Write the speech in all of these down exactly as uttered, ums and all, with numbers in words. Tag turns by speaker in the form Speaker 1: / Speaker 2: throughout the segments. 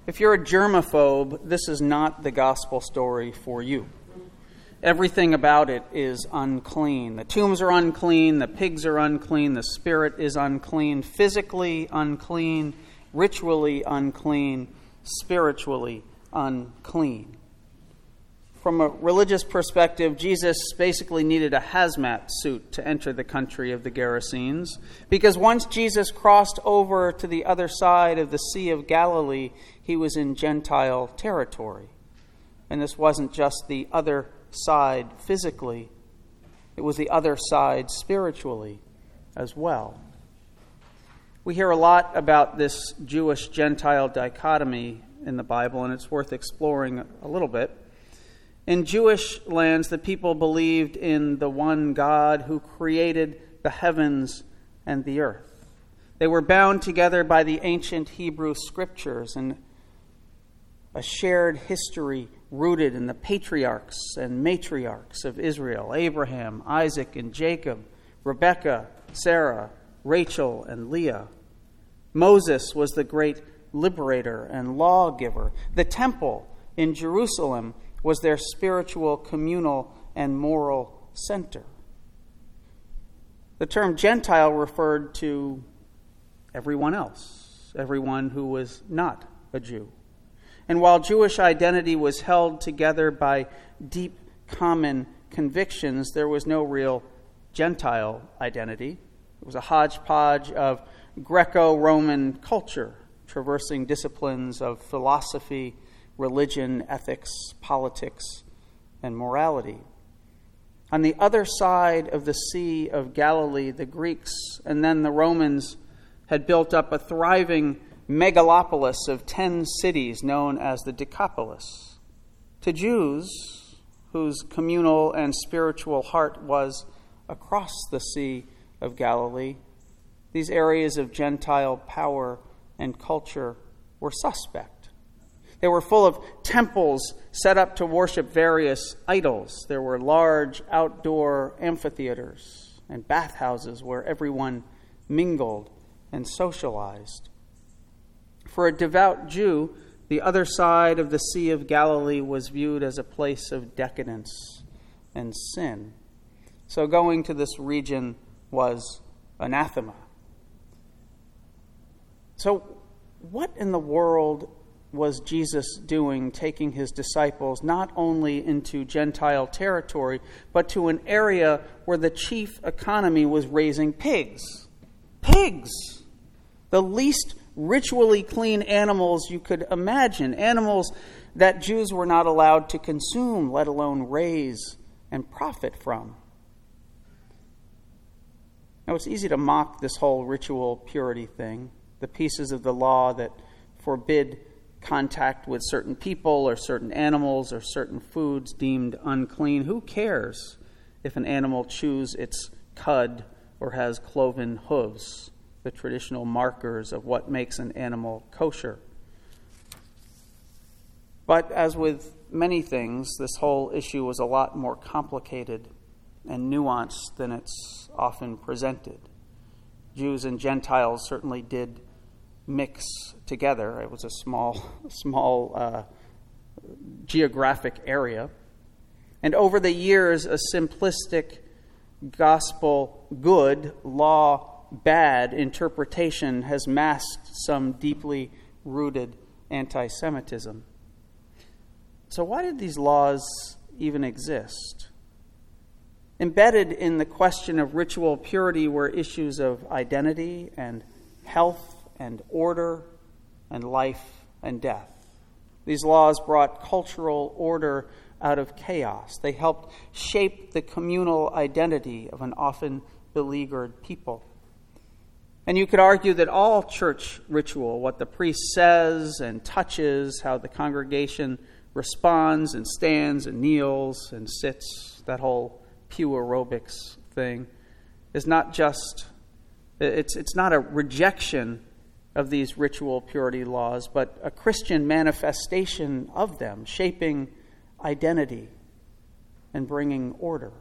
Speaker 1: If you're a germaphobe, this is not the gospel story for you. Everything about it is unclean. The tombs are unclean, the pigs are unclean, the spirit is unclean, physically unclean, ritually unclean, spiritually unclean. From a religious perspective, Jesus basically needed a hazmat suit to enter the country of the Gerasenes, because once Jesus crossed over to the other side of the Sea of Galilee, he was in Gentile territory. And this wasn't just the other side physically, it was the other side spiritually as well. We hear a lot about this Jewish-Gentile dichotomy in the Bible, and it's worth exploring a little bit. In Jewish lands, the people believed in the one God who created the heavens and the earth. They were bound together by the ancient Hebrew scriptures and a shared history rooted in the patriarchs and matriarchs of Israel: Abraham, Isaac, and Jacob, Rebekah, Sarah, Rachel, and Leah. Moses was the great liberator and lawgiver. The temple in Jerusalem was their spiritual, communal, and moral center. The term Gentile referred to everyone else, everyone who was not a Jew. And while Jewish identity was held together by deep common convictions, there was no real Gentile identity. It was a hodgepodge of Greco-Roman culture, traversing disciplines of philosophy, religion, ethics, politics, and morality. On the other side of the Sea of Galilee, the Greeks and then the Romans had built up a thriving megalopolis of ten cities known as the Decapolis. To Jews, whose communal and spiritual heart was across the Sea of Galilee, these areas of Gentile power and culture were suspect. They were full of temples set up to worship various idols. There were large outdoor amphitheaters and bathhouses where everyone mingled and socialized. For a devout Jew, the other side of the Sea of Galilee was viewed as a place of decadence and sin. So going to this region was anathema. So what in the world was Jesus doing, taking his disciples not only into Gentile territory, but to an area where the chief economy was raising pigs? Pigs! The least ritually clean animals you could imagine, animals that Jews were not allowed to consume, let alone raise and profit from. Now, it's easy to mock this whole ritual purity thing, the pieces of the law that forbid contact with certain people or certain animals or certain foods deemed unclean. Who cares if an animal chews its cud or has cloven hooves, the traditional markers of what makes an animal kosher? But as with many things, this whole issue was a lot more complicated and nuanced than it's often presented. Jews and Gentiles certainly did mix together. It was a small, small uh, geographic area. And over the years, a simplistic gospel good, law bad interpretation has masked some deeply rooted anti-Semitism. So why did these laws even exist? Embedded in the question of ritual purity were issues of identity and health and order and life and death. These laws brought cultural order out of chaos. They helped shape the communal identity of an often beleaguered people. And you could argue that all church ritual, what the priest says and touches, how the congregation responds and stands and kneels and sits, that whole pew aerobics thing, is not just, it's it's not a rejection of these ritual purity laws, but a Christian manifestation of them, shaping identity and bringing order.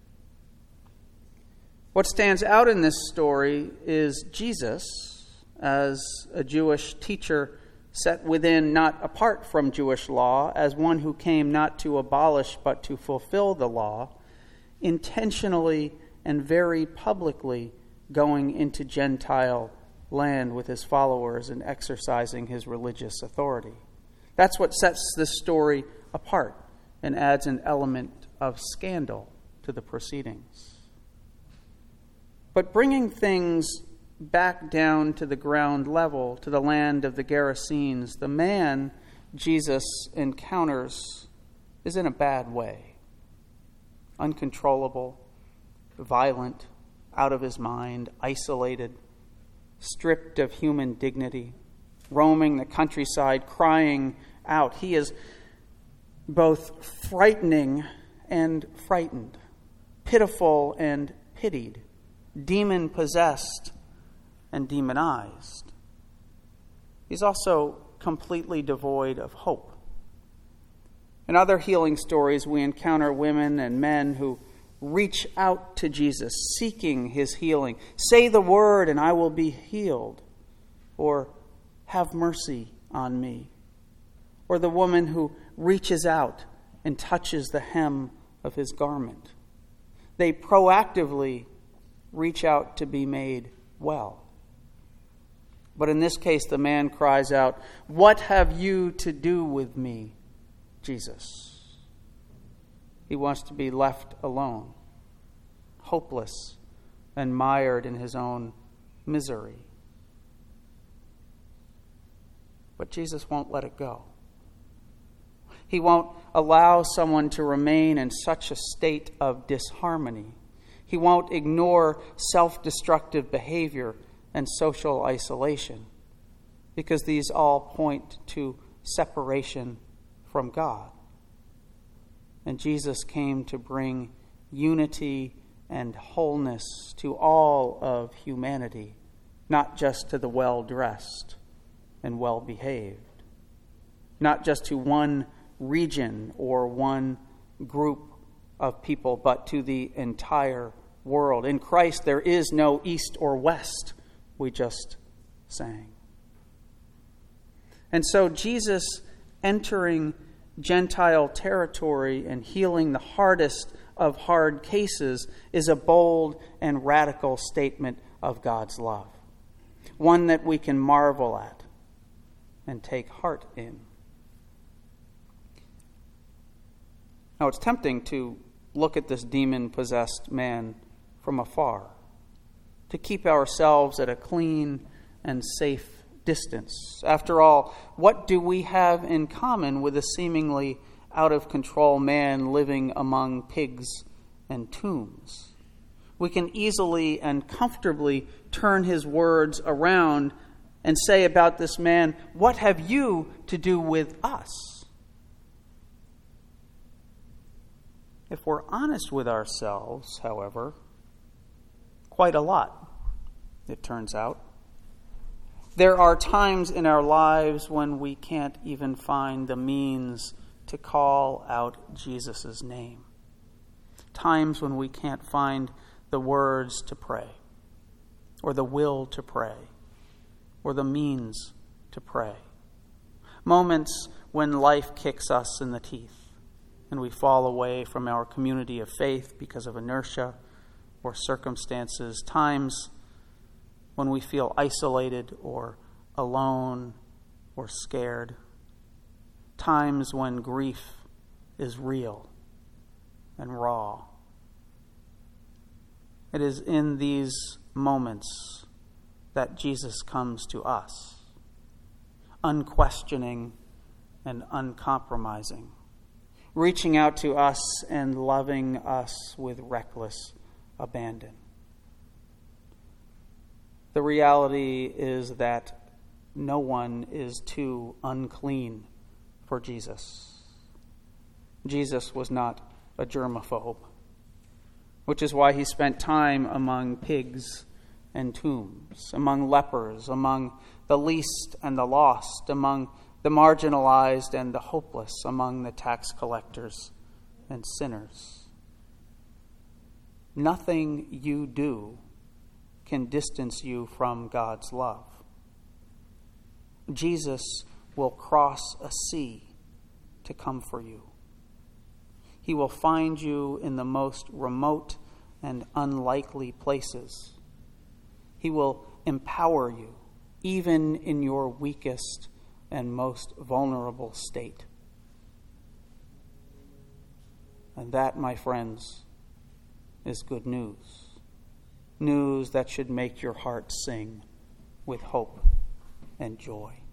Speaker 1: What stands out in this story is Jesus as a Jewish teacher set within, not apart from Jewish law, as one who came not to abolish but to fulfill the law, intentionally and very publicly going into Gentile land with his followers and exercising his religious authority. That's what sets this story apart and adds an element of scandal to the proceedings. But bringing things back down to the ground level, to the land of the Gerasenes, the man Jesus encounters is in a bad way. Uncontrollable, violent, out of his mind, isolated, stripped of human dignity, roaming the countryside, crying out. He is both frightening and frightened, pitiful and pitied, demon-possessed and demonized. He's also completely devoid of hope. In other healing stories, we encounter women and men who reach out to Jesus, seeking his healing. Say the word and I will be healed. Or have mercy on me. Or the woman who reaches out and touches the hem of his garment. They proactively reach out to be made well. But in this case, the man cries out, "What have you to do with me, Jesus?" He wants to be left alone, hopeless and mired in his own misery. But Jesus won't let it go. He won't allow someone to remain in such a state of disharmony. He won't ignore self-destructive behavior and social isolation, because these all point to separation from God. And Jesus came to bring unity and wholeness to all of humanity, not just to the well-dressed and well-behaved, not just to one region or one group of people, but to the entire world. In Christ, there is no east or west, we just sang. And so Jesus entering Gentile territory and healing the hardest of hard cases is a bold and radical statement of God's love, one that we can marvel at and take heart in. Now, it's tempting to look at this demon-possessed man from afar, to keep ourselves at a clean and safe distance. After all, what do we have in common with a seemingly out-of-control man living among pigs and tombs? We can easily and comfortably turn his words around and say about this man, "What have you to do with us?" If we're honest with ourselves, however, quite a lot, it turns out. There are times in our lives when we can't even find the means to call out Jesus' name. Times when we can't find the words to pray, or the will to pray, or the means to pray. Moments when life kicks us in the teeth and we fall away from our community of faith because of inertia or circumstances. Times when we feel isolated or alone or scared. Times when grief is real and raw. It is in these moments that Jesus comes to us, unquestioning and uncompromising, reaching out to us and loving us with reckless abandon. The reality is that no one is too unclean for Jesus. Jesus was not a germaphobe, which is why he spent time among pigs and tombs, among lepers, among the least and the lost, among the marginalized and the hopeless, among the tax collectors and sinners. Nothing you do can distance you from God's love. Jesus will cross a sea to come for you. He will find you in the most remote and unlikely places. He will empower you, even in your weakest and most vulnerable state. And that, my friends, is good news. News that should make your heart sing with hope and joy.